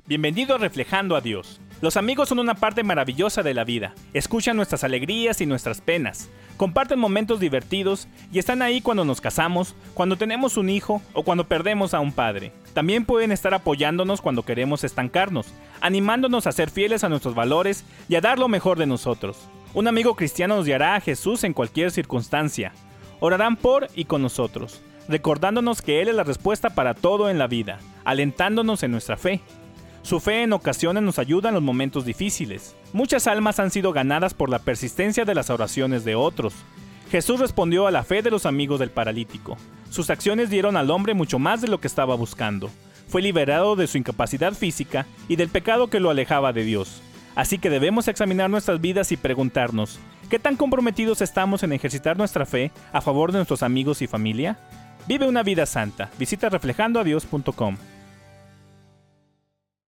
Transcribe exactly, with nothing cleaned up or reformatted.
Bienvenido a Reflejando a Dios. Los amigos son una parte maravillosa de la vida. Escuchan nuestras alegrías y nuestras penas. Comparten momentos divertidos y están ahí cuando nos casamos, cuando tenemos un hijo o cuando perdemos a un padre. También pueden estar apoyándonos cuando queremos estancarnos, animándonos a ser fieles a nuestros valores y a dar lo mejor de nosotros. Un amigo cristiano nos guiará a Jesús en cualquier circunstancia. Orarán por y con nosotros, recordándonos que Él es la respuesta para todo en la vida, alentándonos en nuestra fe. Su fe en ocasiones nos ayuda en los momentos difíciles. Muchas almas han sido ganadas por la persistencia de las oraciones de otros. Jesús respondió a la fe de los amigos del paralítico. Sus acciones dieron al hombre mucho más de lo que estaba buscando. Fue liberado de su incapacidad física y del pecado que lo alejaba de Dios. Así que debemos examinar nuestras vidas y preguntarnos, ¿qué tan comprometidos estamos en ejercitar nuestra fe a favor de nuestros amigos y familia? Vive una vida santa. Visita reflejando a dios punto com.